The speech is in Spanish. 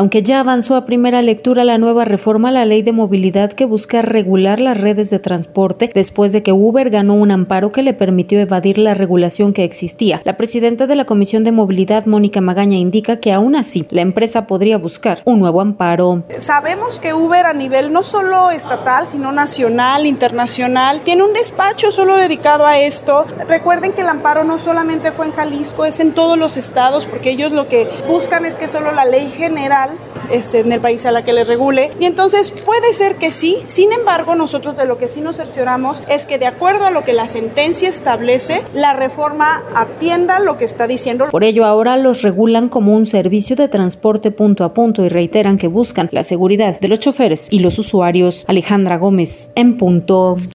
Aunque ya avanzó a primera lectura la nueva reforma a la Ley de Movilidad que busca regular las redes de transporte después de que Uber ganó un amparo que le permitió evadir la regulación que existía, la presidenta de la Comisión de Movilidad, Mónica Magaña, indica que aún así la empresa podría buscar un nuevo amparo. Sabemos que Uber a nivel no solo estatal, sino nacional, internacional, tiene un despacho solo dedicado a esto. Recuerden que el amparo no solamente fue en Jalisco, es en todos los estados, porque ellos lo que buscan es que solo la ley general en el país a la que le regule, y entonces puede ser que sí. Sin embargo, nosotros de lo que sí nos cercioramos es que de acuerdo a lo que la sentencia establece, la reforma atienda lo que está diciendo. Por ello, ahora los regulan como un servicio de transporte punto a punto y reiteran que buscan la seguridad de los choferes y los usuarios. Alejandra Gómez, en Punto.